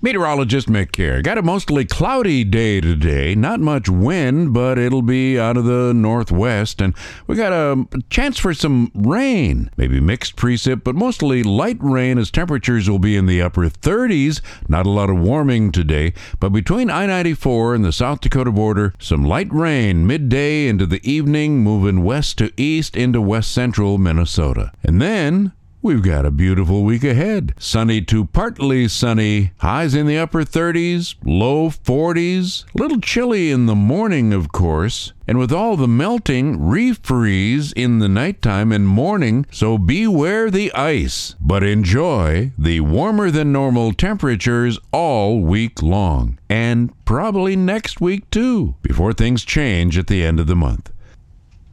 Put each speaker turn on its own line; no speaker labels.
Meteorologist Mick here. Got a mostly cloudy day today. Not much wind, but it'll be out of the northwest. And we got a chance for some rain. Maybe mixed precip, but mostly light rain as temperatures will be in the upper 30s. Not a lot of warming today. But between I-94 and the South Dakota border, some light rain midday into the evening, moving west to east into west central Minnesota. And then we've got a beautiful week ahead. Sunny to partly sunny. Highs in the upper 30s, low 40s. A little chilly in the morning, of course. And with all the melting, refreeze in the nighttime and morning, so beware the ice. But enjoy the warmer than normal temperatures all week long. And probably next week too, before things change at the end of the month.